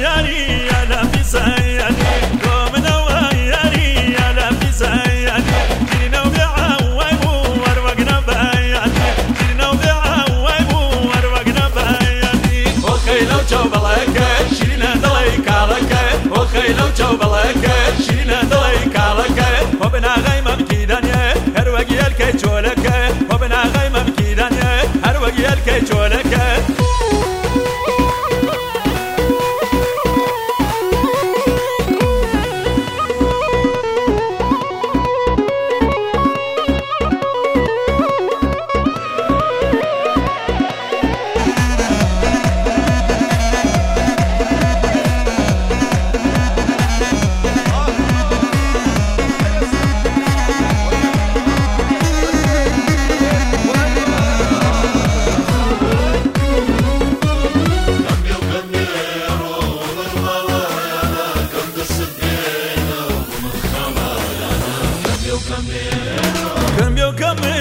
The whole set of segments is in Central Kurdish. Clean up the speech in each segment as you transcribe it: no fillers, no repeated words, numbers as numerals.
وياني أنا في سياني قومنا وياني أنا في سياني جينا وبعويمو وروقنا بياني جينا وبعويمو وروقنا بياني وخيلو جوبلك شينا دليك عليك وخيلو جوبلك شينا دليك عليك وبنا غيمة مكيدانيا هروقي الكيتشولك وبنا غيمة مكيدانيا هروقي الكيتشولك Cambio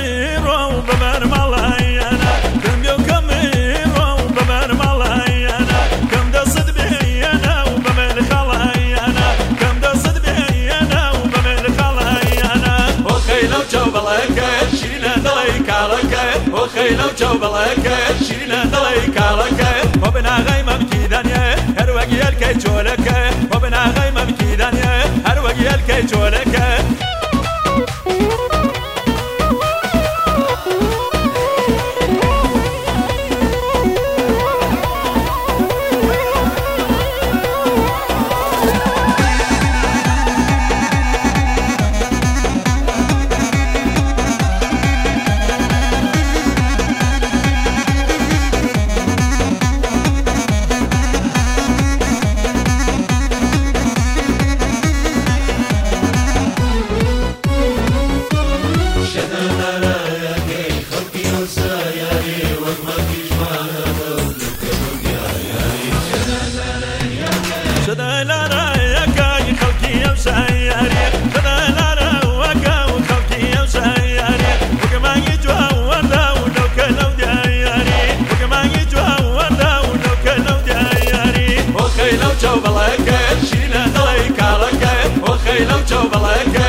camero beber malayana Cambio camero beber malayana Cam da صدبينا وبمن خلايانا Cam da صدبينا وبمن خلايانا وخيلو جوبلك شينا دليك عليك وخيلو جوبلك شينا دليك عليك وبنا غيمة مكيدانيا هروقي الكيتشولك وبنا غيمة مكيدانيا هروقي الكيتشولك وخيلو جوبلك شينا دليك عليك وخيلو جوبلك